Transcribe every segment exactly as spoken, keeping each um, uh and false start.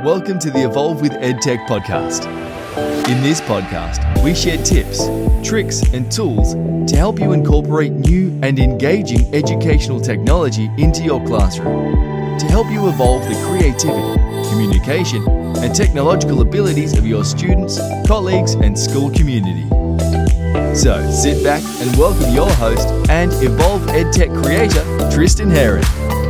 Welcome to the Evolve with EdTech podcast. In this podcast, we share tips, tricks, and tools to help you incorporate new and engaging educational technology into your classroom to help you evolve the creativity, communication, and technological abilities of your students, colleagues, and school community. So sit back and welcome your host and Evolve EdTech creator, Tristan Heron.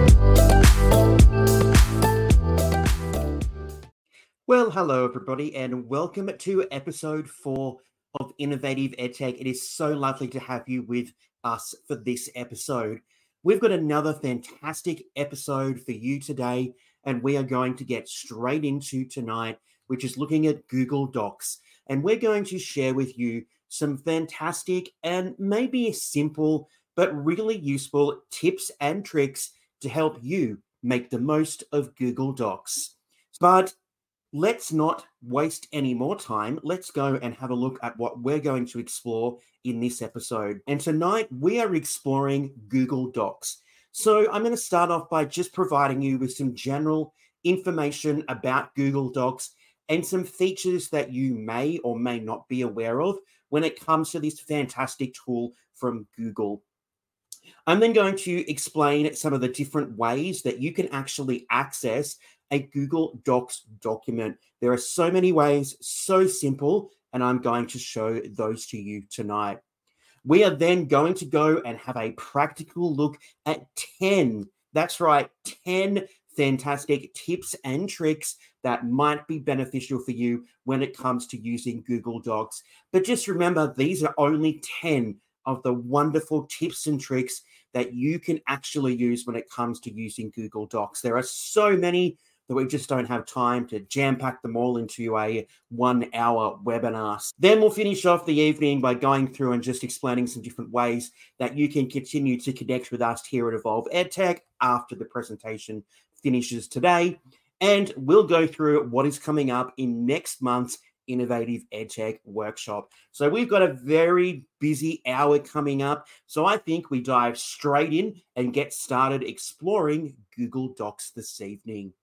Well, hello everybody, and welcome to episode four of Innovative EdTech. It is so lovely to have you with us for this episode. We've got another fantastic episode for you today, and we are going to get straight into tonight, which is looking at Google Docs. And we're going to share with you some fantastic and maybe simple, but really useful tips and tricks to help you make the most of Google Docs. But let's not waste any more time. Let's go and have a look at what we're going to explore in this episode. And tonight we are exploring Google Docs. So I'm going to start off by just providing you with some general information about Google Docs and some features that you may or may not be aware of when it comes to this fantastic tool from Google. I'm then going to explain some of the different ways that you can actually access a Google Docs document. There are so many ways, so simple, and I'm going to show those to you tonight. We are then going to go and have a practical look at ten, that's right, ten fantastic tips and tricks that might be beneficial for you when it comes to using Google Docs. But just remember, these are only ten of the wonderful tips and tricks that you can actually use when it comes to using Google Docs. There are so many that we just don't have time to jam-pack them all into a one-hour webinar. Then we'll finish off the evening by going through and just explaining some different ways that you can continue to connect with us here at Evolve EdTech after the presentation finishes today. And we'll go through what is coming up in next month's Innovative EdTech workshop. So we've got a very busy hour coming up. So I think we dive straight in and get started exploring Google Docs this evening.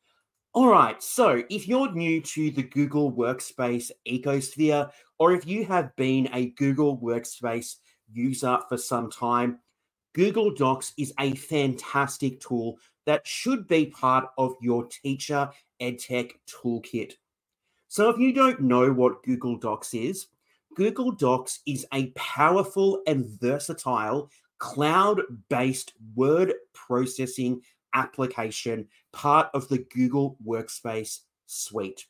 All right, so if you're new to the Google Workspace ecosphere, or if you have been a Google Workspace user for some time, Google Docs is a fantastic tool that should be part of your teacher EdTech toolkit. So if you don't know what Google Docs is, Google Docs is a powerful and versatile cloud-based word processing application, part of the Google Workspace suite.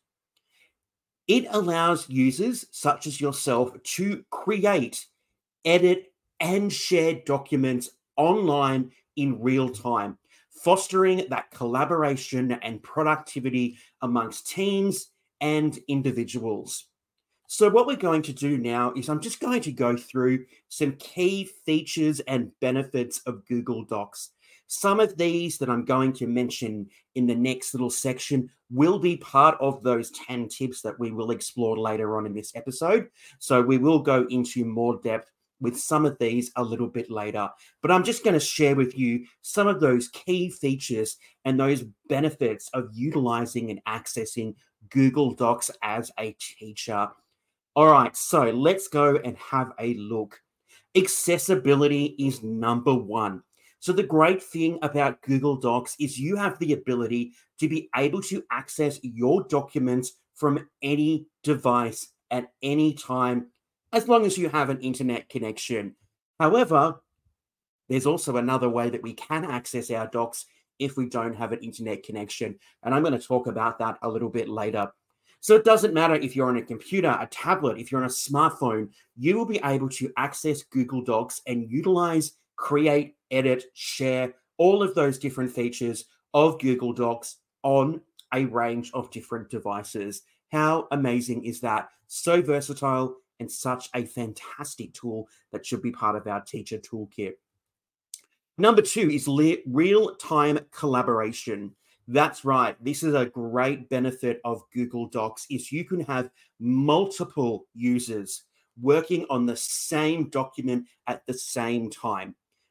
It allows users such as yourself to create, edit, and share documents online in real time, fostering that collaboration and productivity amongst teams and individuals. So what we're going to do now is I'm just going to go through some key features and benefits of Google Docs. Some of these that I'm going to mention in the next little section will be part of those ten tips that we will explore later on in this episode. So we will go into more depth with some of these a little bit later. But I'm just going to share with you some of those key features and those benefits of utilizing and accessing Google Docs as a teacher. All right, so let's go and have a look. Accessibility is number one. So the great thing about Google Docs is you have the ability to be able to access your documents from any device at any time, as long as you have an internet connection. However, there's also another way that we can access our docs if we don't have an internet connection. And I'm going to talk about that a little bit later. So it doesn't matter if you're on a computer, a tablet, if you're on a smartphone, you will be able to access Google Docs and utilize, create, edit, share, all of those different features of Google Docs on a range of different devices. How amazing is that? So versatile and such a fantastic tool that should be part of our teacher toolkit. Number two is le- real-time collaboration. That's right. This is a great benefit of Google Docs is you can have multiple users working on the same document at the same time.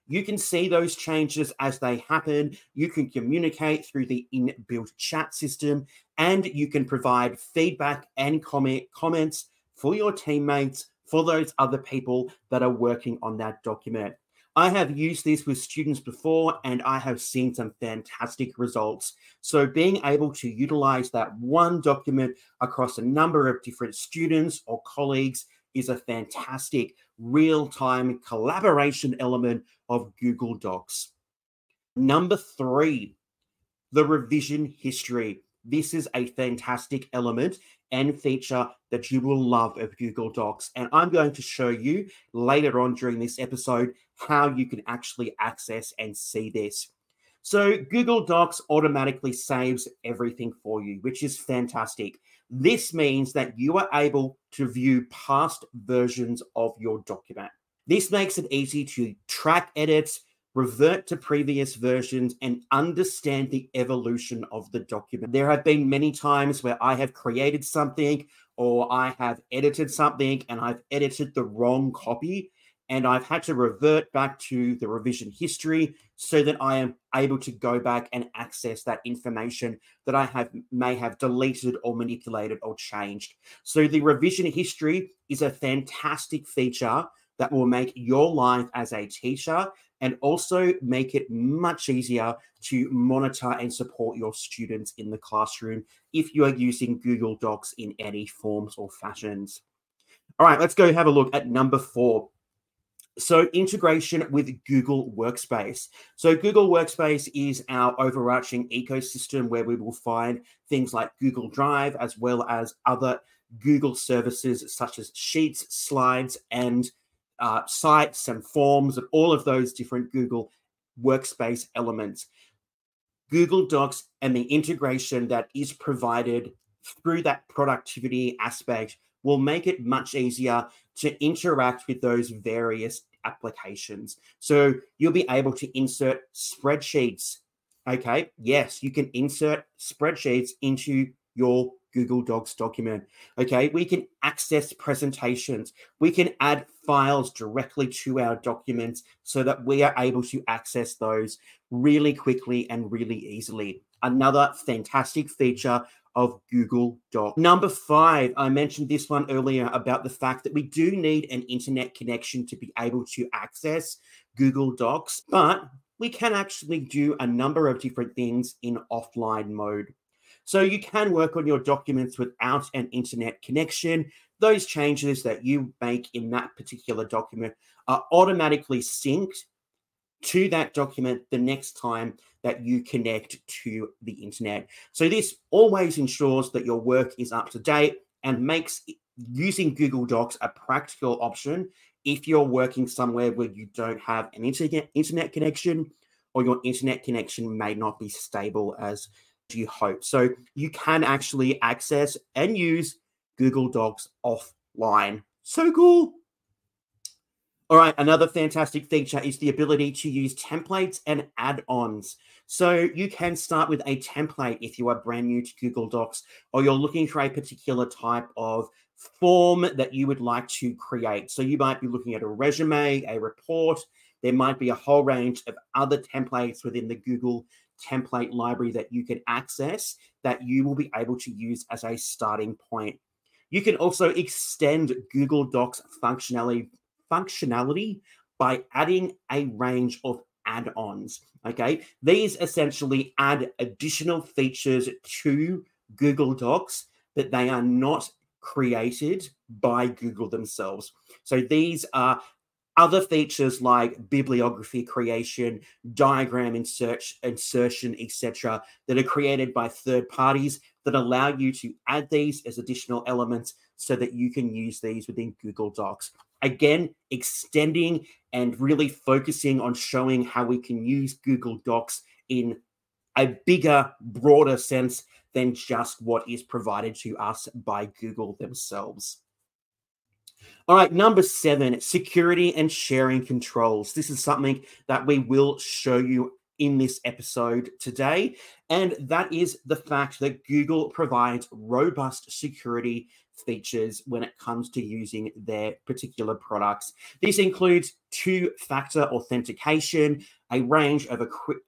You can see those changes as they happen. You can communicate through the inbuilt chat system, and you can provide feedback and comment comments for your teammates, for those other people that are working on that document. I have used this with students before, and I have seen some fantastic results. So being able to utilize that one document across a number of different students or colleagues is a fantastic real-time collaboration element of Google Docs. Number three, the revision history. This is a fantastic element and feature that you will love of Google Docs. And I'm going to show you later on during this episode how you can actually access and see this. So Google Docs automatically saves everything for you, which is fantastic. This means that you are able to view past versions of your document. This makes it easy to track edits, revert to previous versions, and understand the evolution of the document. There have been many times where I have created something or I have edited something and I've edited the wrong copy, and I've had to revert back to the revision history so that I am able to go back and access that information that I have may have deleted or manipulated or changed. So the revision history is a fantastic feature that will make your life as a teacher and also make it much easier to monitor and support your students in the classroom if you are using Google Docs in any forms or fashions. All right, let's go have a look at number four. So integration with Google Workspace. So Google Workspace is our overarching ecosystem where we will find things like Google Drive, as well as other Google services such as Sheets, Slides, and uh, sites and forms, and all of those different Google Workspace elements. Google Docs and the integration that is provided through that productivity aspect will make it much easier to interact with those various applications. So you'll be able to insert spreadsheets. Okay, yes, you can insert spreadsheets into your Google Docs document. Okay, we can access presentations. We can add files directly to our documents so that we are able to access those really quickly and really easily. Another fantastic feature of Google Docs. Number five, I mentioned this one earlier about the fact that we do need an internet connection to be able to access Google Docs, but we can actually do a number of different things in offline mode. So you can work on your documents without an internet connection. Those changes that you make in that particular document are automatically synced to that document the next time that you connect to the internet. So this always ensures that your work is up to date and makes using Google Docs a practical option if you're working somewhere where you don't have an internet internet connection, or your internet connection may not be stable as you hope. So you can actually access and use Google Docs offline. So cool. All right, another fantastic feature is the ability to use templates and add-ons. So you can start with a template if you are brand new to Google Docs, or you're looking for a particular type of form that you would like to create. So you might be looking at a resume, a report. There might be a whole range of other templates within the Google template library that you can access that you will be able to use as a starting point. You can also extend Google Docs functionality functionality by adding a range of add-ons. Okay, these essentially add additional features to Google Docs that they are not created by Google themselves. So these are other features like bibliography creation, diagram insert, insertion, et cetera, that are created by third parties that allow you to add these as additional elements so that you can use these within Google Docs. Again, extending and really focusing on showing how we can use Google Docs in a bigger, broader sense than just what is provided to us by Google themselves. All right, number seven, security and sharing controls. This is something that we will show you in this episode today, and that is the fact that Google provides robust security features when it comes to using their particular products. This includes two-factor authentication, a range of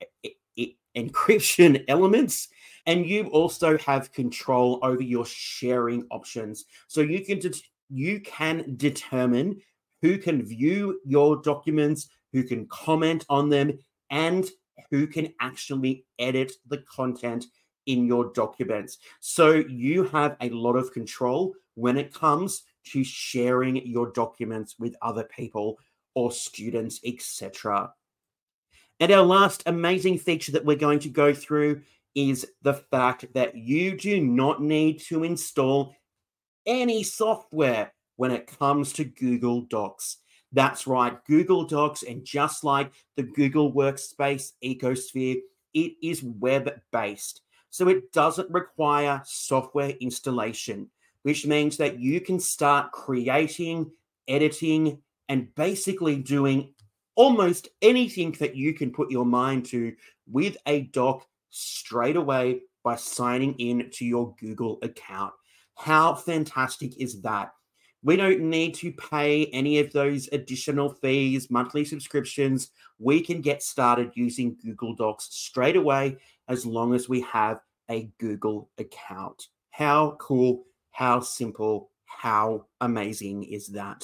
encryption elements, and you also have control over your sharing options. So you can de- you can determine who can view your documents, who can comment on them, and who can actually edit the content in your documents. So you have a lot of control when it comes to sharing your documents with other people or students, et cetera. And our last amazing feature that we're going to go through is the fact that you do not need to install any software when it comes to Google Docs. That's right, Google Docs, and just like the Google Workspace ecosphere, it is web-based. So it doesn't require software installation, which means that you can start creating, editing, and basically doing almost anything that you can put your mind to with a doc straight away by signing in to your Google account. How fantastic is that? We don't need to pay any of those additional fees, monthly subscriptions. We can get started using Google Docs straight away as long as we have a Google account. How cool, how simple, how amazing is that?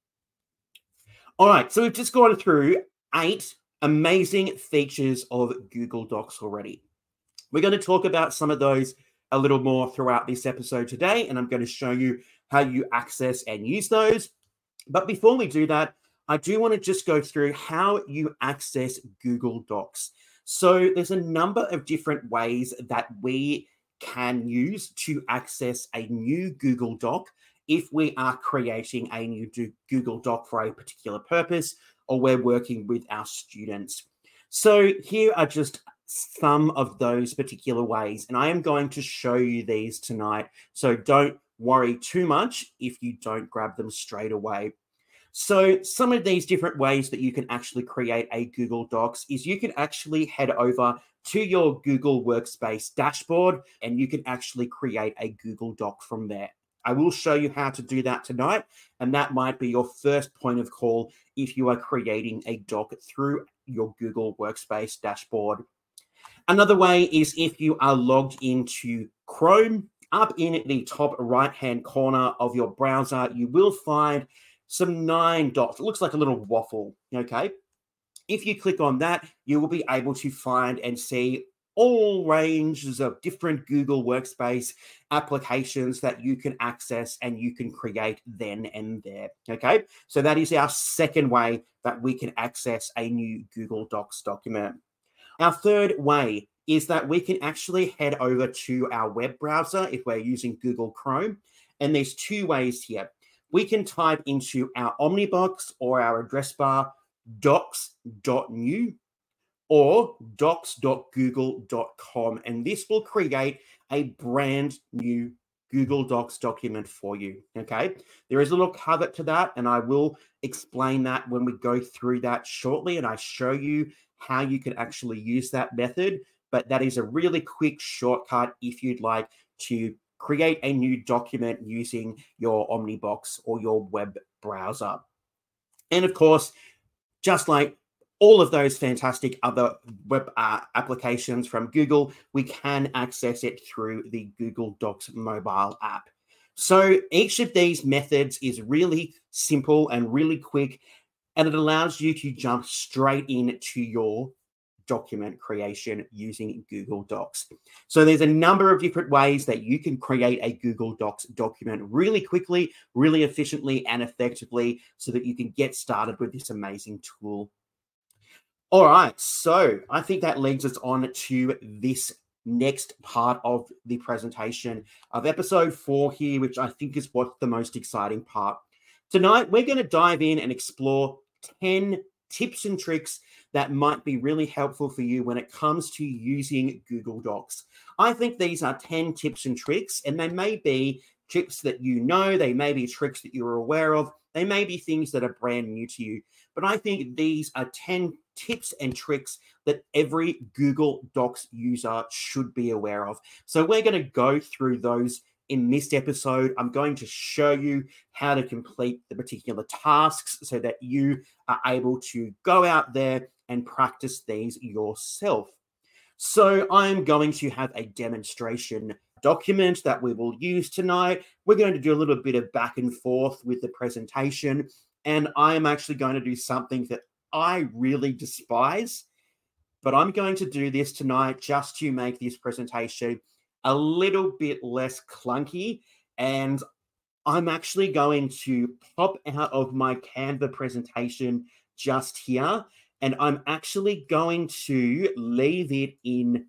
All right, so we've just gone through eight amazing features of Google Docs already. We're going to talk about some of those a little more throughout this episode today, and I'm going to show you how you access and use those. But before we do that, I do want to just go through how you access Google Docs. So there's a number of different ways that we can use to access a new Google Doc if we are creating a new Google Doc for a particular purpose or we're working with our students. So here are just some of those particular ways, and I am going to show you these tonight. So don't worry too much if you don't grab them straight away. So some of these different ways that you can actually create a Google Docs is you can actually head over to your Google Workspace dashboard and you can actually create a Google Doc from there. I will show you how to do that tonight, and that might be your first point of call if you are creating a doc through your Google Workspace dashboard. Another way is if you are logged into Chrome, up in the top right-hand corner of your browser, you will find some nine dots. It looks like a little waffle, okay? If you click on that, you will be able to find and see all ranges of different Google Workspace applications that you can access and you can create then and there, okay? So that is our second way that we can access a new Google Docs document. Our third way is that we can actually head over to our web browser if we're using Google Chrome, and there's two ways here. We can type into our Omnibox or our address bar docs dot new or docs dot google dot com, and this will create a brand new Google Docs document for you, okay? There is a little caveat to that, and I will explain that when we go through that shortly, and I show you how you can actually use that method, but that is a really quick shortcut if you'd like to create a new document using your Omnibox or your web browser. And of course, just like all of those fantastic other web uh, applications from Google, we can access it through the Google Docs mobile app. So each of these methods is really simple and really quick, and it allows you to jump straight into your document creation using Google Docs. So there's a number of different ways that you can create a Google Docs document really quickly, really efficiently, and effectively so that you can get started with this amazing tool. All right, so I think that leads us on to this next part of the presentation of episode four here, which I think is what's the most exciting part. Tonight, we're going to dive in and explore ten tips and tricks that might be really helpful for you when it comes to using Google Docs. I think these are ten tips and tricks, and they may be tricks that you know, they may be tricks that you're aware of, they may be things that are brand new to you, but I think these are ten tips and tricks that every Google Docs user should be aware of. So we're going to go through those in this episode, I'm going to show you how to complete the particular tasks so that you are able to go out there and practice these yourself. So I'm going to have a demonstration document that we will use tonight. We're going to do a little bit of back and forth with the presentation, and I am actually going to do something that I really despise, but I'm going to do this tonight just to make this presentation a little bit less clunky, and I'm actually going to pop out of my Canva presentation just here, and I'm actually going to leave it in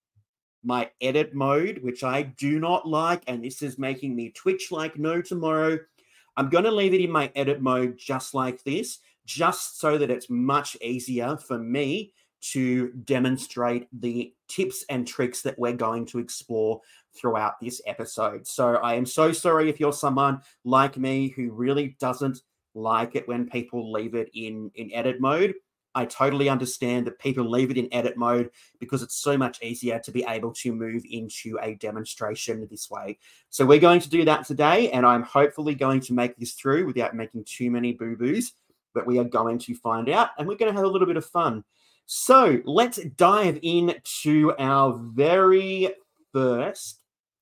my edit mode, which I do not like, and this is making me twitch like no tomorrow. I'm going to leave it in my edit mode just like this, just so that it's much easier for me to demonstrate the tips and tricks that we're going to explore throughout this episode. So I am so sorry if you're someone like me who really doesn't like it when people leave it in, in edit mode. I totally understand that people leave it in edit mode because it's so much easier to be able to move into a demonstration this way. So we're going to do that today, and I'm hopefully going to make this through without making too many boo-boos, but we are going to find out, and we're going to have a little bit of fun. So let's dive into our very first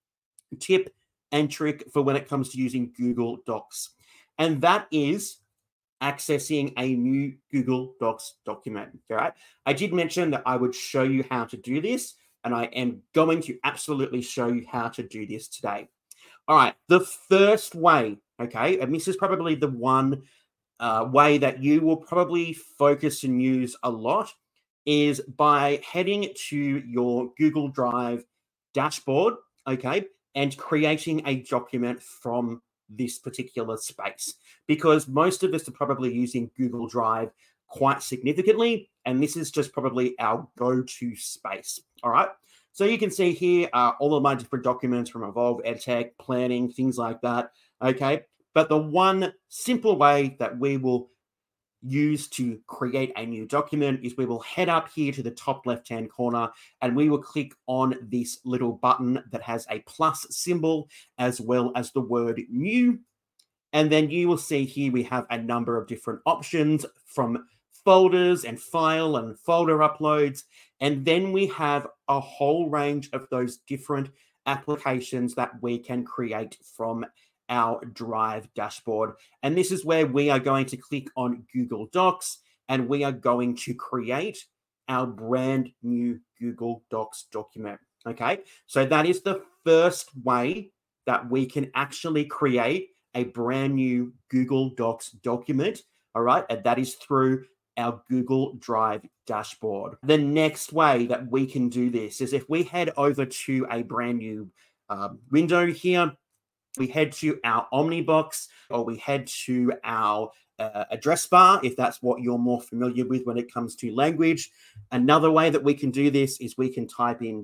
tip and trick for when it comes to using Google Docs, and that is accessing a new Google Docs document. All right. I did mention that I would show you how to do this, and I am going to absolutely show you how to do this today. All right. The first way, okay, and this is probably the one uh, way that you will probably focus and use a lot, is by heading to your Google Drive dashboard, okay, and creating a document from this particular space, because most of us are probably using Google Drive quite significantly, and this is just probably our go-to space. All right. So you can see here uh, all of my different documents from Evolve EdTech, planning, things like that. Okay. But the one simple way that we will use to create a new document is we will head up here to the top left-hand corner, and we will click on this little button that has a plus symbol as well as the word new. And then you will see here we have a number of different options from folders and file and folder uploads. And then we have a whole range of those different applications that we can create from our Drive dashboard. And this is where we are going to click on Google Docs, and we are going to create our brand new Google Docs document. Okay, so that is the first way that we can actually create a brand new Google Docs document. All right, and that is through our Google Drive dashboard. The next way that we can do this is if we head over to a brand new uh, window here, we head to our Omnibox, or we head to our uh, address bar, if that's what you're more familiar with when it comes to language. Another way that we can do this is we can type in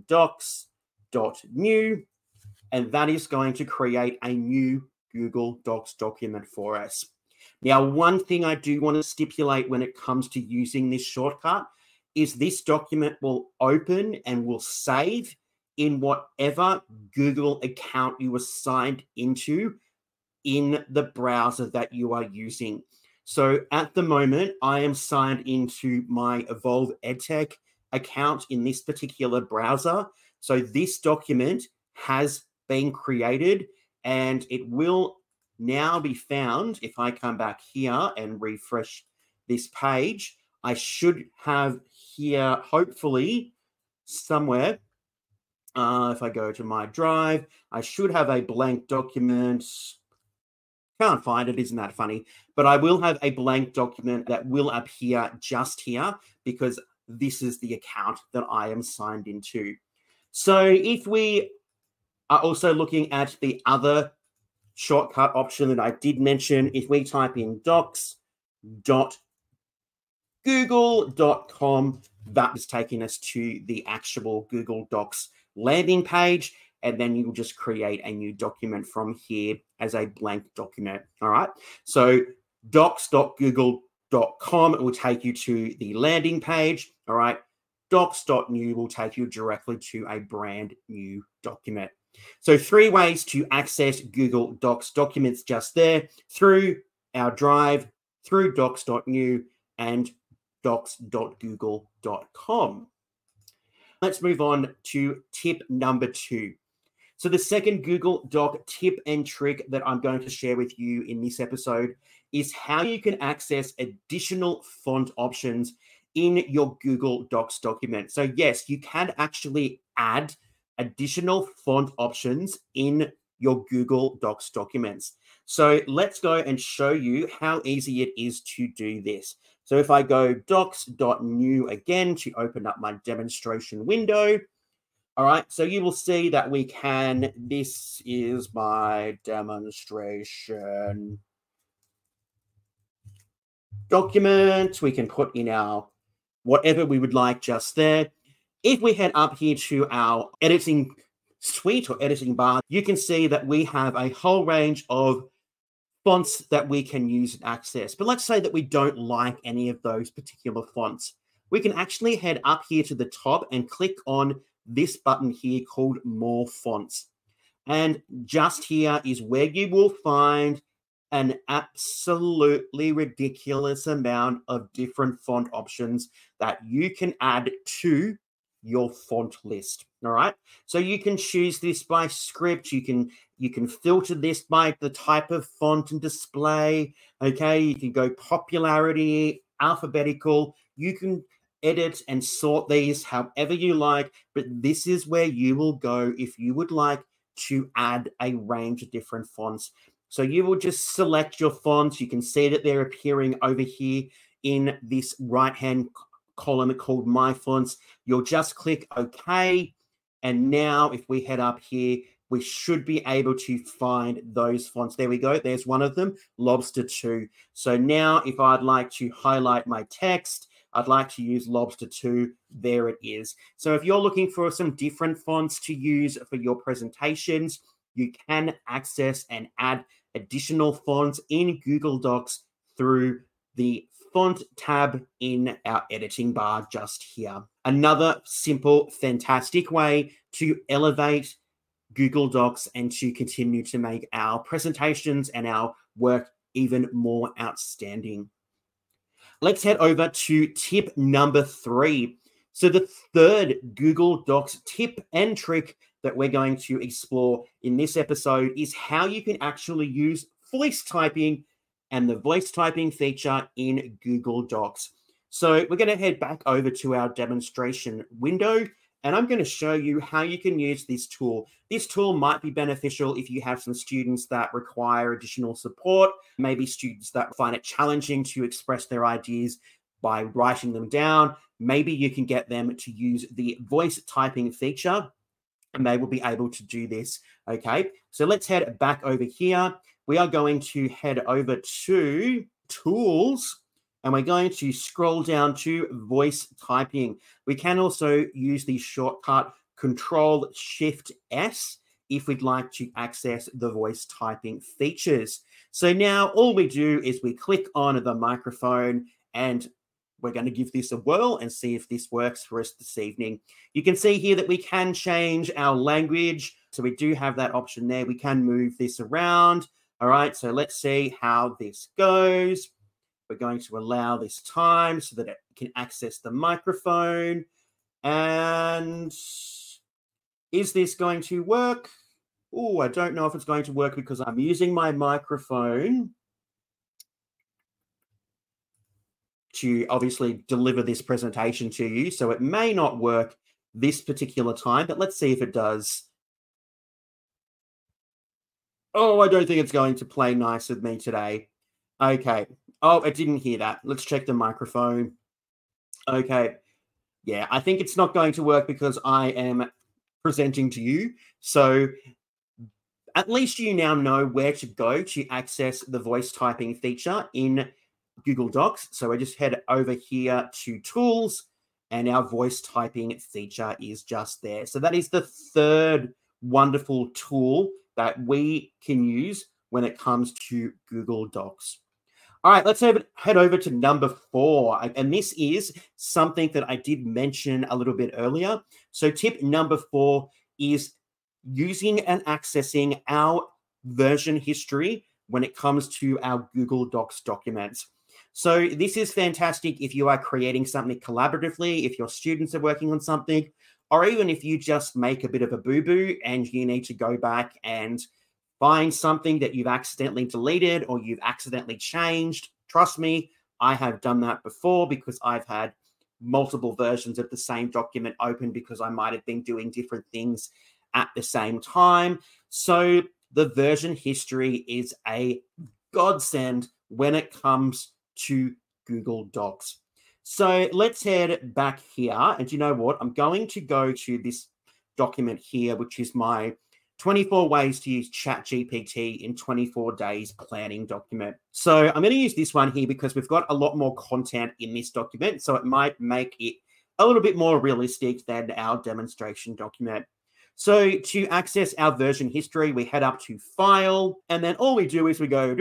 docs.new, and that is going to create a new Google Docs document for us. Now, one thing I do want to stipulate when it comes to using this shortcut is this document will open and will save in whatever Google account you were signed into in the browser that you are using. So at the moment, I am signed into my Evolve EdTech account in this particular browser. So this document has been created, and it will now be found. If I come back here and refresh this page, I should have here, hopefully, somewhere. Uh, if I go to my Drive, I should have a blank document. Can't find it, isn't that funny? But I will have a blank document that will appear just here because this is the account that I am signed into. So if we are also looking at the other shortcut option that I did mention, if we type in docs dot google dot com, that is taking us to the actual Google Docs landing page, and then you'll just create a new document from here as a blank document. All right. So docs dot google dot com will take you to the landing page. All right. docs dot new will take you directly to a brand new document. So three ways to access Google Docs documents just there: through our Drive, through docs dot new, and docs dot google dot com. Let's move on to tip number two. So the second Google Doc tip and trick that I'm going to share with you in this episode is how you can access additional font options in your Google Docs document. So yes, you can actually add additional font options in your Google Docs documents. So let's go and show you how easy it is to do this. So if I go docs dot new again to open up my demonstration window, all right, so you will see that we can, this is my demonstration document. We can put in our whatever we would like just there. If we head up here to our editing suite or editing bar, you can see that we have a whole range of fonts that we can use and access. But let's say that we don't like any of those particular fonts. We can actually head up here to the top and click on this button here called More Fonts. And just here is where you will find an absolutely ridiculous amount of different font options that you can add to your font list. All right. So you can choose this by script. You can you can filter this by the type of font and display. Okay. You can go popularity, alphabetical. You can edit and sort these however you like, but this is where you will go if you would like to add a range of different fonts. So you will just select your fonts. You can see that they're appearing over here in this right-hand column called My Fonts. You'll just click OK. And now if we head up here, we should be able to find those fonts. There we go. There's one of them, Lobster two. So now if I'd like to highlight my text, I'd like to use Lobster two. There it is. So if you're looking for some different fonts to use for your presentations, you can access and add additional fonts in Google Docs through the font tab in our editing bar just here. Another simple, fantastic way to elevate Google Docs and to continue to make our presentations and our work even more outstanding. Let's head over to tip number three. So the third Google Docs tip and trick that we're going to explore in this episode is how you can actually use voice typing and the voice typing feature in Google Docs. So we're going to head back over to our demonstration window, and I'm going to show you how you can use this tool. This tool might be beneficial if you have some students that require additional support, maybe students that find it challenging to express their ideas by writing them down. Maybe you can get them to use the voice typing feature, and they will be able to do this. Okay, so let's head back over here. We are going to head over to Tools, and we're going to scroll down to voice typing. We can also use the shortcut Control Shift S if we'd like to access the voice typing features. So now all we do is we click on the microphone, and we're going to give this a whirl and see if this works for us this evening. You can see here that we can change our language. So we do have that option there. We can move this around. All right, so let's see how this goes. We're going to allow this time so that it can access the microphone. And is this going to work? Oh, I don't know if it's going to work because I'm using my microphone to obviously deliver this presentation to you. So it may not work this particular time, but let's see if it does. Oh, I don't think it's going to play nice with me today. Okay. Oh, it didn't hear that. Let's check the microphone. Okay. Yeah, I think it's not going to work because I am presenting to you. So at least you now know where to go to access the voice typing feature in Google Docs. So I just head over here to Tools, and our voice typing feature is just there. So that is the third wonderful tool that we can use when it comes to Google Docs. All right, let's head over to number four. And this is something that I did mention a little bit earlier. So tip number four is using and accessing our version history when it comes to our Google Docs documents. So this is fantastic if you are creating something collaboratively, if your students are working on something, or even if you just make a bit of a boo-boo and you need to go back and find something that you've accidentally deleted or you've accidentally changed. Trust me, I have done that before because I've had multiple versions of the same document open because I might have been doing different things at the same time. So the version history is a godsend when it comes to Google Docs. So let's head back here. And you know what? I'm going to go to this document here, which is my twenty-four ways to use ChatGPT in twenty-four days planning document. So I'm going to use this one here because we've got a lot more content in this document. So it might make it a little bit more realistic than our demonstration document. So to access our version history, we head up to File, and then all we do is we go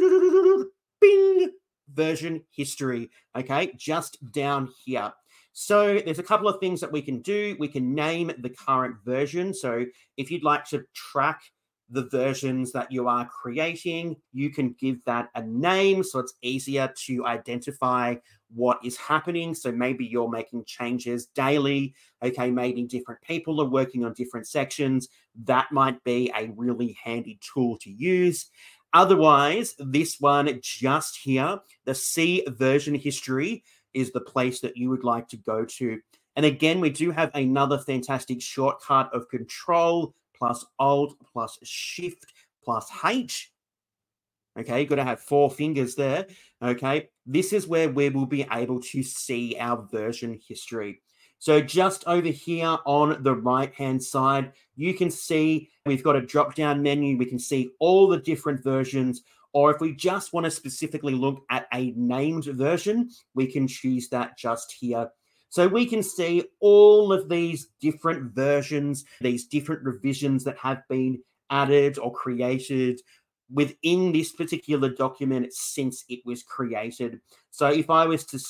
bing, version history, okay, just down here. So there's a couple of things that we can do. We can name the current version. So if you'd like to track the versions that you are creating, you can give that a name so it's easier to identify what is happening. So maybe you're making changes daily. Okay, maybe different people are working on different sections. That might be a really handy tool to use. Otherwise, this one just here, the C version history, is the place that you would like to go to. And again, we do have another fantastic shortcut of Control plus Alt plus Shift plus H. Okay, you've got to have four fingers there. Okay, this is where we will be able to see our version history. So just over here on the right-hand side, you can see we've got a drop-down menu. We can see all the different versions. Or if we just want to specifically look at a named version, we can choose that just here. So we can see all of these different versions, these different revisions that have been added or created within this particular document since it was created. So if I was to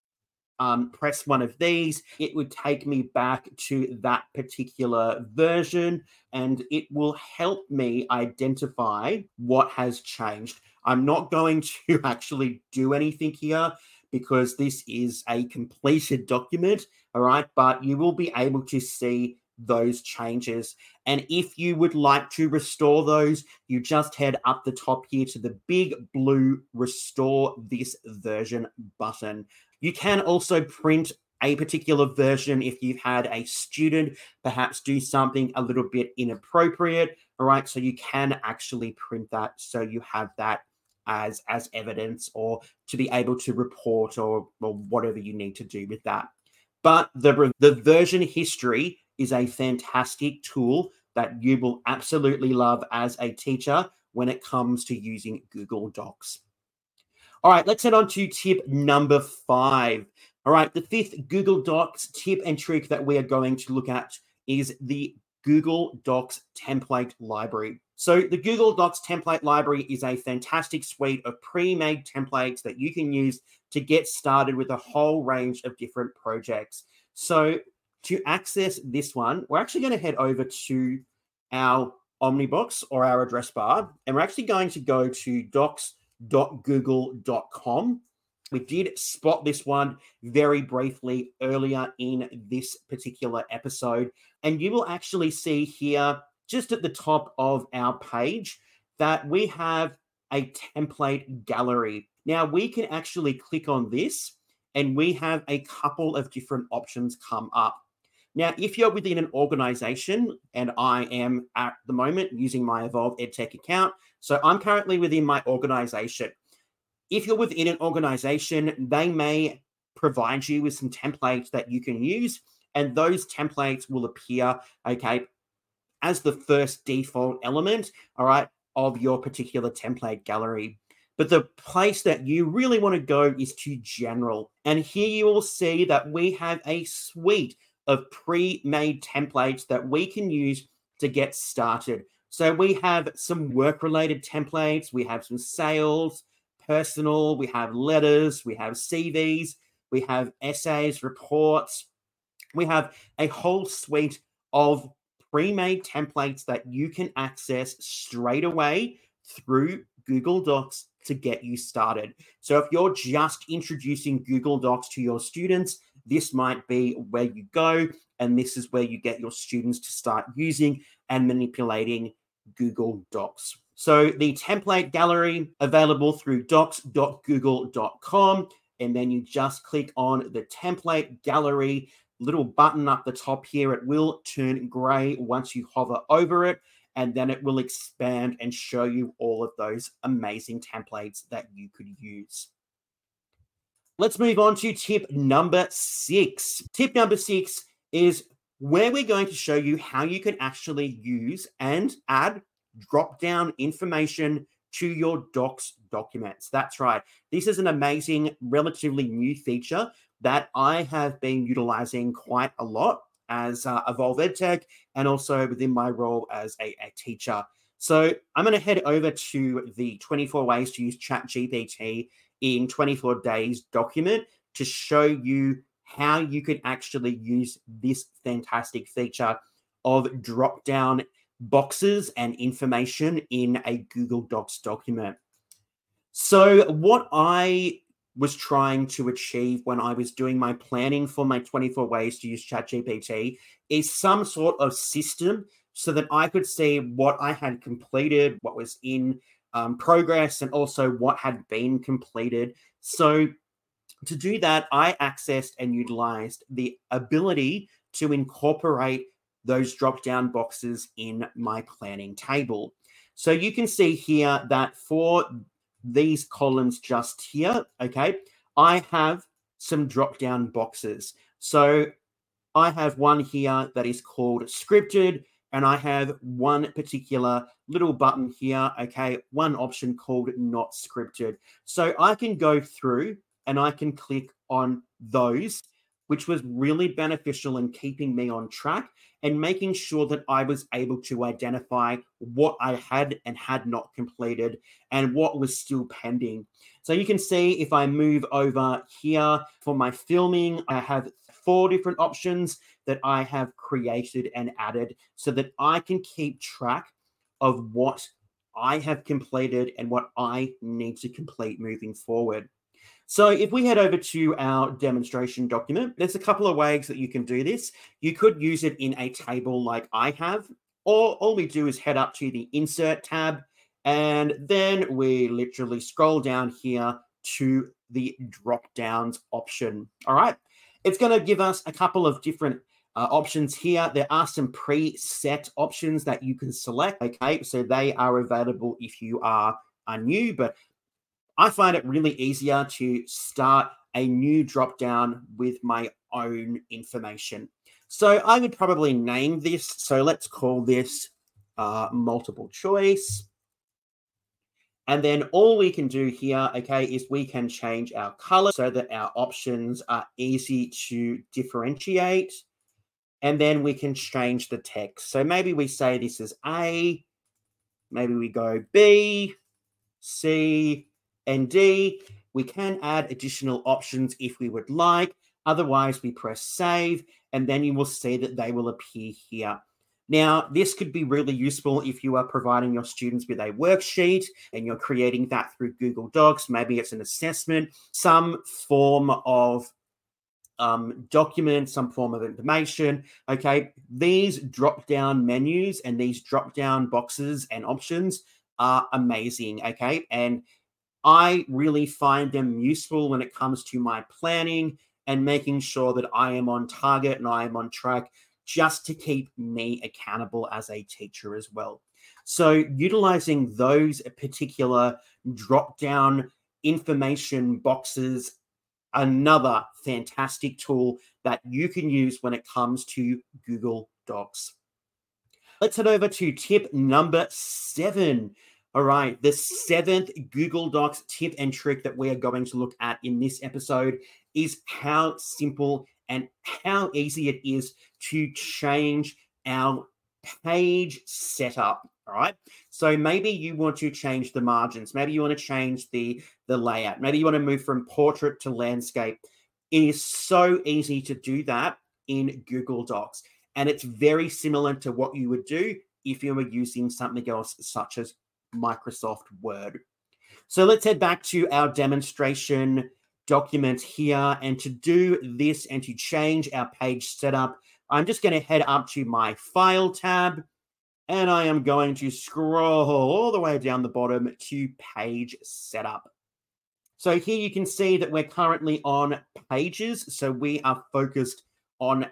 um, press one of these, it would take me back to that particular version, and it will help me identify what has changed. I'm not going to actually do anything here because this is a completed document, all right? But you will be able to see those changes. And if you would like to restore those, you just head up the top here to the big blue Restore This Version button. You can also print a particular version if you've had a student perhaps do something a little bit inappropriate, all right? So you can actually print that so you have that as, as evidence or to be able to report or, or whatever you need to do with that. But the, the version history is a fantastic tool that you will absolutely love as a teacher when it comes to using Google Docs. All right, let's head on to tip number five. All right, the fifth Google Docs tip and trick that we are going to look at is the Google Docs template library. So the Google Docs template library is a fantastic suite of pre-made templates that you can use to get started with a whole range of different projects. So to access this one, we're actually going to head over to our Omnibox or our address bar, and we're actually going to go to docs dot google dot com. We did spot this one very briefly earlier in this particular episode, and you will actually see here just at the top of our page that we have a template gallery. Now we can actually click on this and we have a couple of different options come up. Now, if you're within an organization, and I am at the moment using my Evolve EdTech account, so I'm currently within my organization. If you're within an organization, they may provide you with some templates that you can use, and those templates will appear, okay, as the first default element, all right, of your particular template gallery. But the place that you really want to go is to General. And here you will see that we have a suite of pre-made templates that we can use to get started. So we have some work-related templates, we have some sales, personal, we have letters, we have C Vs, we have essays, reports. We have a whole suite of pre-made templates that you can access straight away through Google Docs to get you started. So if you're just introducing Google Docs to your students, this might be where you go, and this is where you get your students to start using and manipulating Google Docs. So the template gallery available through docs dot google dot com, and then you just click on the template gallery little button up the top here. It will turn gray once you hover over it, and then it will expand and show you all of those amazing templates that you could use. Let's move on to tip number six. Tip number six is where we're going to show you how you can actually use and add drop-down information to your Docs documents. That's right. This is an amazing, relatively new feature that I have been utilizing quite a lot as uh, Evolve EdTech and also within my role as a, a teacher. So I'm going to head over to the twenty-four ways to use ChatGPT in twenty-four days document to show you how you can actually use this fantastic feature of drop-down boxes and information in a Google Docs document. So what I was trying to achieve when I was doing my planning for my twenty-four ways to use ChatGPT is some sort of system so that I could see what I had completed, what was in um, progress, and also what had been completed. So to do that, I accessed and utilized the ability to incorporate those drop-down boxes in my planning table. So you can see here that for these columns just here, okay, I have some drop-down boxes. So I have one here that is called scripted, and I have one particular little button here, okay, one option called not scripted. So I can go through and I can click on those, which was really beneficial in keeping me on track and making sure that I was able to identify what I had and had not completed and what was still pending. So you can see if I move over here for my filming, I have four different options that I have created and added so that I can keep track of what I have completed and what I need to complete moving forward. So if we head over to our demonstration document, there's a couple of ways that you can do this. You could use it in a table like I have, or all we do is head up to the Insert tab, and then we literally scroll down here to the drop-downs option. All right. It's going to give us a couple of different uh, options here. There are some preset options that you can select. Okay, so they are available if you are, are new, but I find it really easier to start a new drop-down with my own information. So I would probably name this. So let's call this uh, multiple choice. And then all we can do here, okay, is we can change our color so that our options are easy to differentiate. And then we can change the text. So maybe we say this is A, maybe we go B, C, and D. We can add additional options if we would like. Otherwise, we press save, and then you will see that they will appear here. Now, this could be really useful if you are providing your students with a worksheet and you're creating that through Google Docs. Maybe it's an assessment, some form of um, document, some form of information. Okay, these drop-down menus and these drop-down boxes and options are amazing. Okay, and I really find them useful when it comes to my planning and making sure that I am on target and I am on track, just to keep me accountable as a teacher as well. So utilizing those particular drop-down information boxes, another fantastic tool that you can use when it comes to Google Docs. Let's head over to tip number seven. All right, the seventh Google Docs tip and trick that we are going to look at in this episode is how simple and how easy it is to change our page setup. All right, so maybe you want to change the margins, maybe you want to change the, the layout, maybe you want to move from portrait to landscape. It is so easy to do that in Google Docs. And it's very similar to what you would do if you were using something else such as Microsoft Word. So let's head back to our demonstration document here. And to do this and to change our page setup, I'm just going to head up to my File tab, and I am going to scroll all the way down the bottom to Page Setup. So here you can see that we're currently on Pages. So we are focused on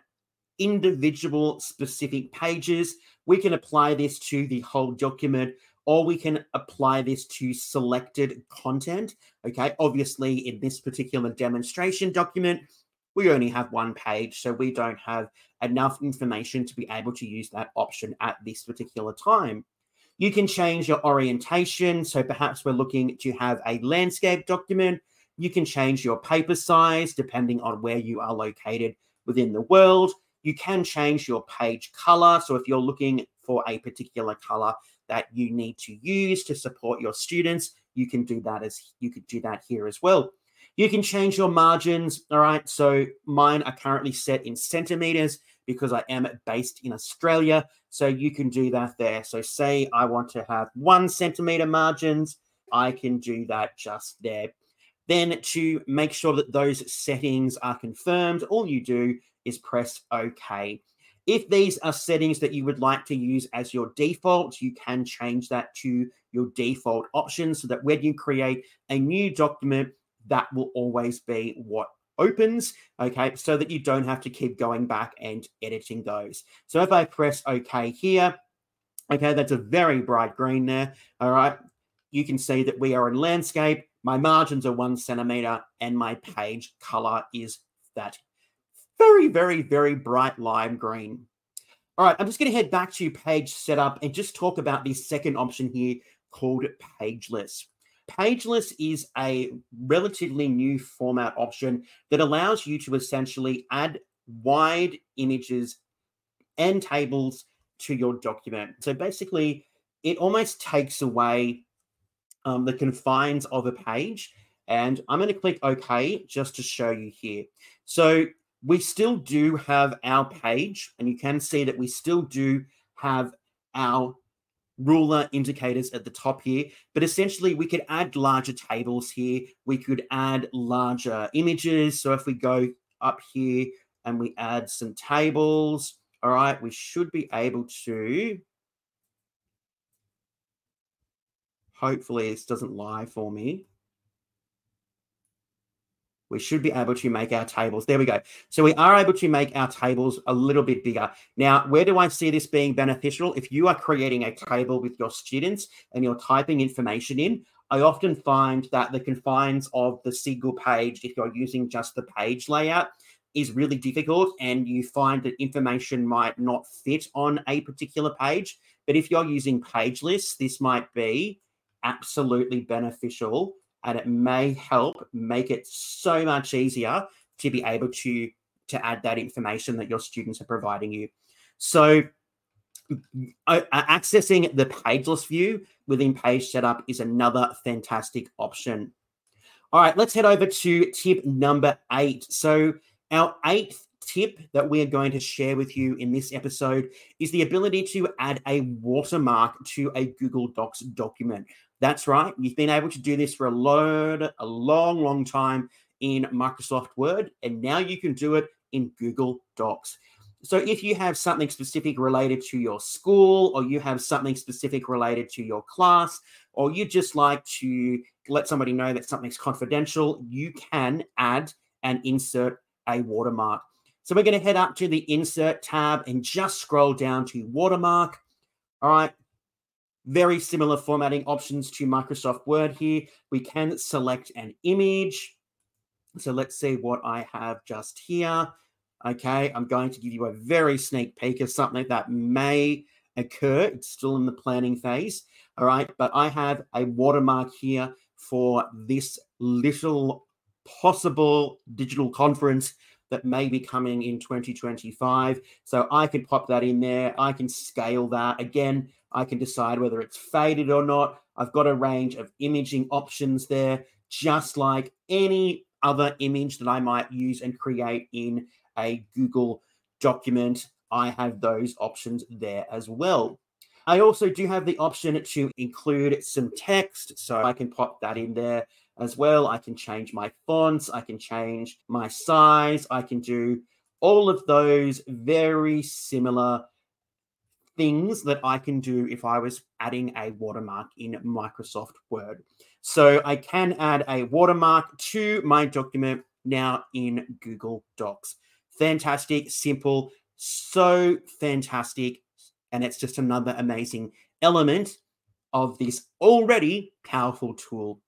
individual specific pages. We can apply this to the whole document, or we can apply this to selected content. Okay, obviously in this particular demonstration document, we only have one page, so we don't have enough information to be able to use that option at this particular time. You can change your orientation. So perhaps we're looking to have a landscape document. You can change your paper size depending on where you are located within the world. You can change your page color. So if you're looking for a particular color that you need to use to support your students, you can do that as you could do that here as well. You can change your margins. All right. So mine are currently set in centimeters because I am based in Australia. So you can do that there. So say I want to have one centimeter margins, I can do that just there. Then to make sure that those settings are confirmed, all you do is press OK. If these are settings that you would like to use as your default, you can change that to your default options so that when you create a new document, that will always be what opens, okay, so that you don't have to keep going back and editing those. So if I press OK here, okay, that's a very bright green there, all right, you can see that we are in landscape, my margins are one centimeter, and my page color is that very, very, very bright lime green. All right, I'm just going to head back to page setup and just talk about the second option here called Pageless. Pageless is a relatively new format option that allows you to essentially add wide images and tables to your document. So basically, it almost takes away um, the confines of a page. And I'm going to click OK just to show you here. So we still do have our page, and you can see that we still do have our ruler indicators at the top here, but essentially we could add larger tables here. We could add larger images. So if we go up here and we add some tables, all right, we should be able to, hopefully this doesn't lie for me. We should be able to make our tables. There we go. So we are able to make our tables a little bit bigger. Now, where do I see this being beneficial? If you are creating a table with your students and you're typing information in, I often find that the confines of the single page, if you're using just the page layout, is really difficult, and you find that information might not fit on a particular page. But if you're using Pageless, this might be absolutely beneficial, and it may help make it so much easier to be able to, to add that information that your students are providing you. So uh, accessing the Pageless view within Page Setup is another fantastic option. All right, let's head over to tip number eight. So our eighth tip that we are going to share with you in this episode is the ability to add a watermark to a Google Docs document. That's right. You've been able to do this for a load, a long, long time in Microsoft Word, and now you can do it in Google Docs. So if you have something specific related to your school, or you have something specific related to your class, or you just like to let somebody know that something's confidential, you can add and insert a watermark. So we're going to head up to the Insert tab and just scroll down to Watermark. All right. Very similar formatting options to Microsoft Word here. We can select an image. So let's see what I have just here. Okay, I'm going to give you a very sneak peek of something that may occur. It's still in the planning phase. All right, but I have a watermark here for this little possible digital conference that may be coming in twenty twenty-five. So I can pop that in there. I can scale that. Again, I can decide whether it's faded or not. I've got a range of imaging options there, just like any other image that I might use and create in a Google document. I have those options there as well. I also do have the option to include some text, so I can pop that in there as well. I can change my fonts, I can change my size, I can do all of those very similar things that I can do if I was adding a watermark in Microsoft Word. So I can add a watermark to my document now in Google Docs. Fantastic, simple, so fantastic. And it's just another amazing element of this already powerful tool.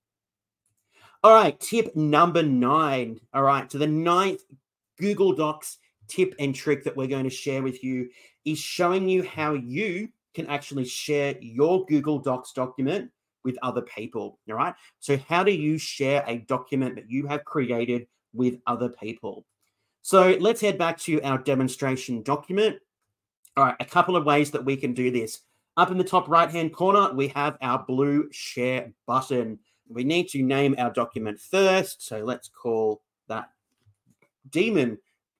All right, tip number nine. All right, so the ninth Google Docs tip and trick that we're going to share with you is showing you how you can actually share your Google Docs document with other people. All right, so how do you share a document that you have created with other people? So let's head back to our demonstration document. All right, a couple of ways that we can do this. Up in the top right-hand corner, we have our blue share button. We need to name our document first. So let's call that Demon.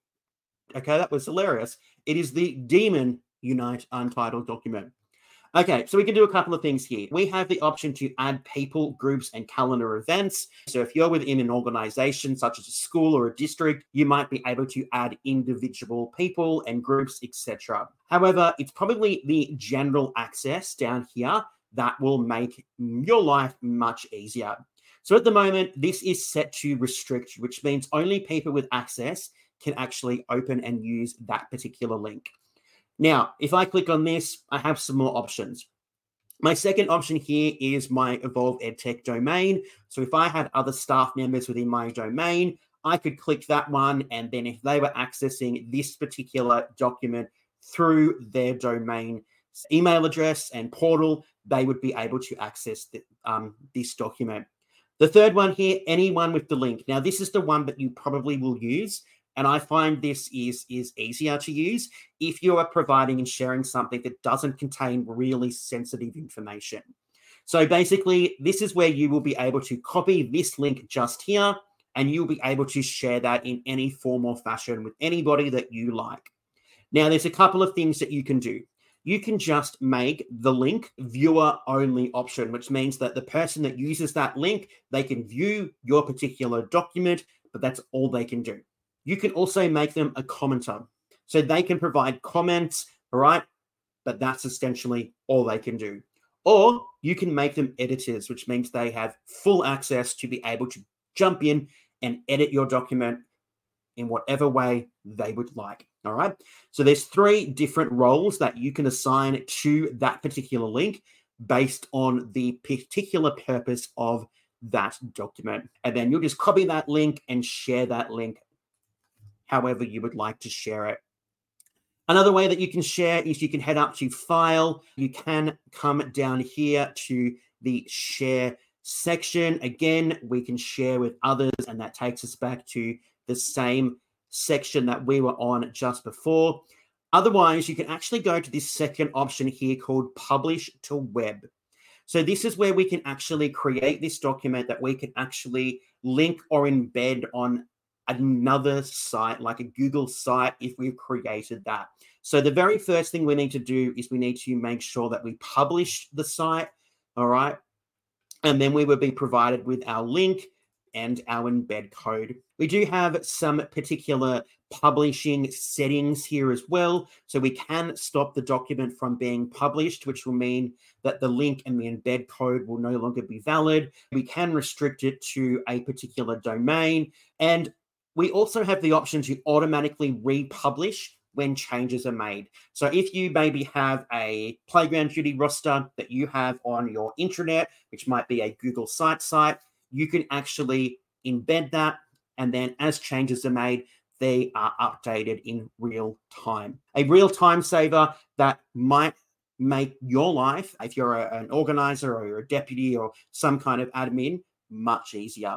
Okay, that was hilarious. It is the Demon Unite Untitled document. Okay, so we can do a couple of things here. We have the option to add people, groups, and calendar events. So if you're within an organization, such as a school or a district, you might be able to add individual people and groups, et cetera. However, it's probably the general access down here that will make your life much easier. So at the moment, this is set to restrict, which means only people with access can actually open and use that particular link. Now, if I click on this, I have some more options. My second option here is my Evolve EdTech domain. So if I had other staff members within my domain, I could click that one, and then if they were accessing this particular document through their domain email address and portal, they would be able to access the, um, this document. The third one here, anyone with the link. Now, this is the one that you probably will use, and I find this is, is easier to use if you are providing and sharing something that doesn't contain really sensitive information. So basically, this is where you will be able to copy this link just here, and you'll be able to share that in any form or fashion with anybody that you like. Now, there's a couple of things that you can do. You can just make the link viewer only option, which means that the person that uses that link, they can view your particular document, but that's all they can do. You can also make them a commenter. So they can provide comments, all right? But that's essentially all they can do. Or you can make them editors, which means they have full access to be able to jump in and edit your document in whatever way they would like, all right? So there's three different roles that you can assign to that particular link based on the particular purpose of that document. And then you'll just copy that link and share that link however you would like to share it. Another way that you can share is you can head up to File. You can come down here to the Share section. Again, we can share with others, and that takes us back to the same section that we were on just before. Otherwise, you can actually go to this second option here called Publish to Web. So this is where we can actually create this document that we can actually link or embed on another site, like a Google site, if we've created that. So the very first thing we need to do is we need to make sure that we publish the site, all right? And then we will be provided with our link and our embed code. We do have some particular publishing settings here as well. So we can stop the document from being published, which will mean that the link and the embed code will no longer be valid. We can restrict it to a particular domain. And we also have the option to automatically republish when changes are made. So if you maybe have a Playground Duty roster that you have on your intranet, which might be a Google Site site, you can actually embed that, and then as changes are made, they are updated in real time. A real time saver that might make your life, if you're a, an organizer or you're a deputy or some kind of admin, much easier.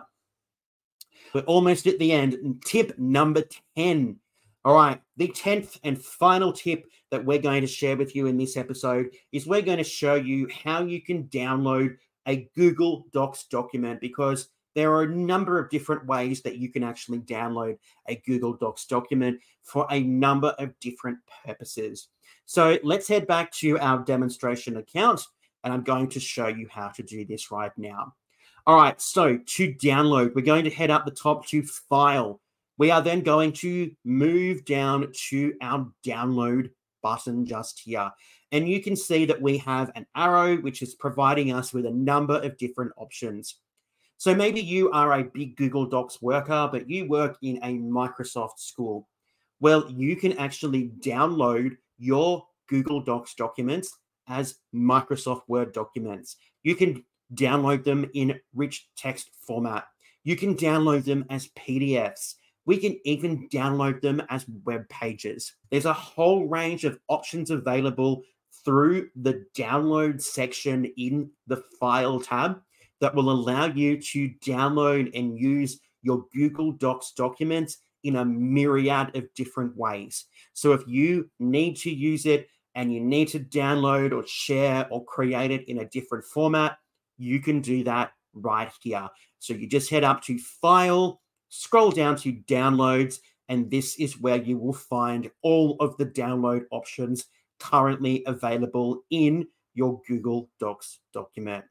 We're almost at the end. Tip number ten. All right, the tenth and final tip that we're going to share with you in this episode is we're going to show you how you can download a Google Docs document, because there are a number of different ways that you can actually download a Google Docs document for a number of different purposes. So let's head back to our demonstration account, and I'm going to show you how to do this right now. All right, so to download, we're going to head up the top to File. We are then going to move down to our download button just here. And you can see that we have an arrow, which is providing us with a number of different options. So maybe you are a big Google Docs worker, but you work in a Microsoft school. Well, you can actually download your Google Docs documents as Microsoft Word documents. You can download them in rich text format. You can download them as P D Fs. We can even download them as web pages. There's a whole range of options available through the download section in the File tab that will allow you to download and use your Google Docs documents in a myriad of different ways. So if you need to use it and you need to download or share or create it in a different format, you can do that right here. So you just head up to File, scroll down to Downloads, and this is where you will find all of the download options currently available in your Google Docs document.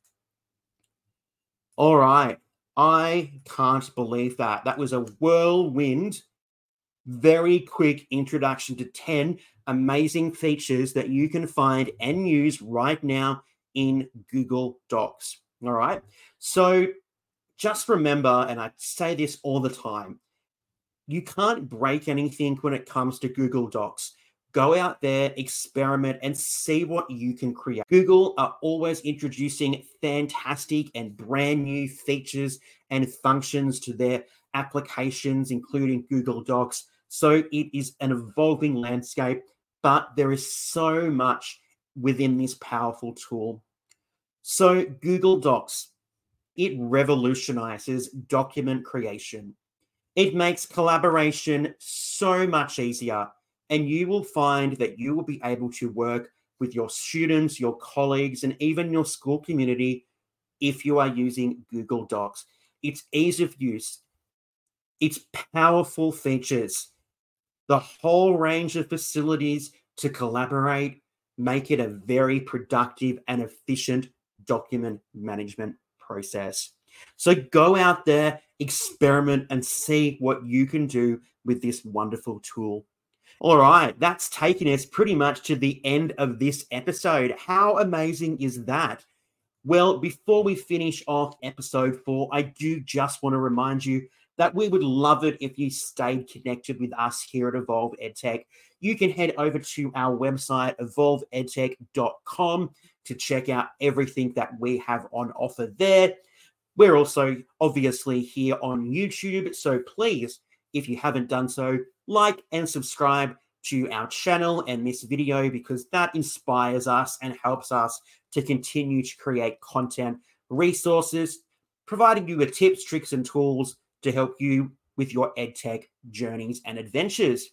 All right, I can't believe that. That was a whirlwind, very quick introduction to ten amazing features that you can find and use right now in Google Docs. All right, so just remember, and I say this all the time, you can't break anything when it comes to Google Docs. Go out there, experiment, and see what you can create. Google are always introducing fantastic and brand new features and functions to their applications, including Google Docs. So it is an evolving landscape, but there is so much within this powerful tool. So Google Docs, it revolutionizes document creation. It makes collaboration so much easier. And you will find that you will be able to work with your students, your colleagues, and even your school community if you are using Google Docs. Its ease of use, its powerful features, the whole range of facilities to collaborate make it a very productive and efficient document management process. So go out there, experiment, and see what you can do with this wonderful tool. All right, that's taken us pretty much to the end of this episode. How amazing is that? Well, before we finish off episode four, I do just want to remind you that we would love it if you stayed connected with us here at Evolve EdTech. You can head over to our website, evolve edtech dot com, to check out everything that we have on offer there. We're also obviously here on YouTube, so please, if you haven't done so, like and subscribe to our channel and this video, because that inspires us and helps us to continue to create content, resources, providing you with tips, tricks, and tools to help you with your EdTech journeys and adventures.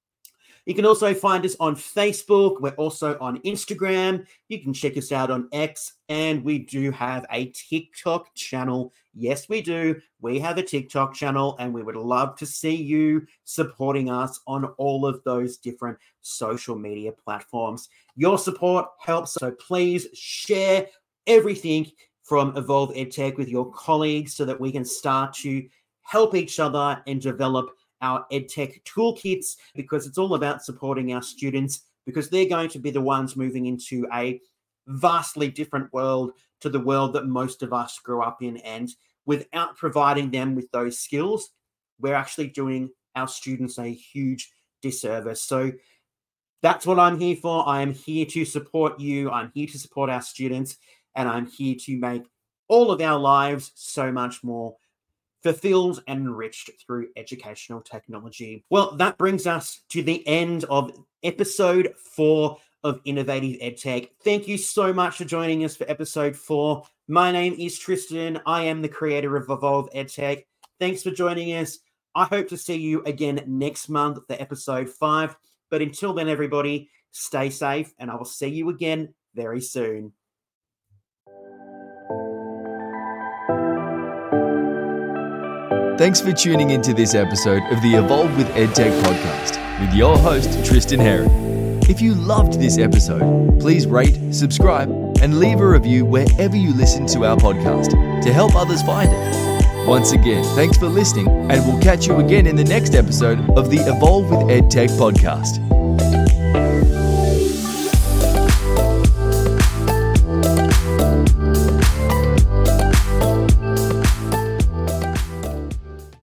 You can also find us on Facebook. We're also on Instagram. You can check us out on X, and we do have a TikTok channel. Yes, we do. We have a TikTok channel, and we would love to see you supporting us on all of those different social media platforms. Your support helps, so please share everything from Evolve EdTech with your colleagues so that we can start to help each other and develop our EdTech toolkits, because it's all about supporting our students, because they're going to be the ones moving into a vastly different world to the world that most of us grew up in. And without providing them with those skills, we're actually doing our students a huge disservice. So that's what I'm here for. I am here to support you. I'm here to support our students, and I'm here to make all of our lives so much more fulfilled and enriched through educational technology. Well, that brings us to the end of episode four of Innovative EdTech. Thank you so much for joining us for episode four. My name is Tristan. I am the creator of Evolve EdTech. Thanks for joining us. I hope to see you again next month for episode five. But until then, everybody, stay safe, and I will see you again very soon. Thanks for tuning into this episode of the Evolve with EdTech podcast with your host, Tristan Herron. If you loved this episode, please rate, subscribe, and leave a review wherever you listen to our podcast to help others find it. Once again, thanks for listening, and we'll catch you again in the next episode of the Evolve with EdTech podcast.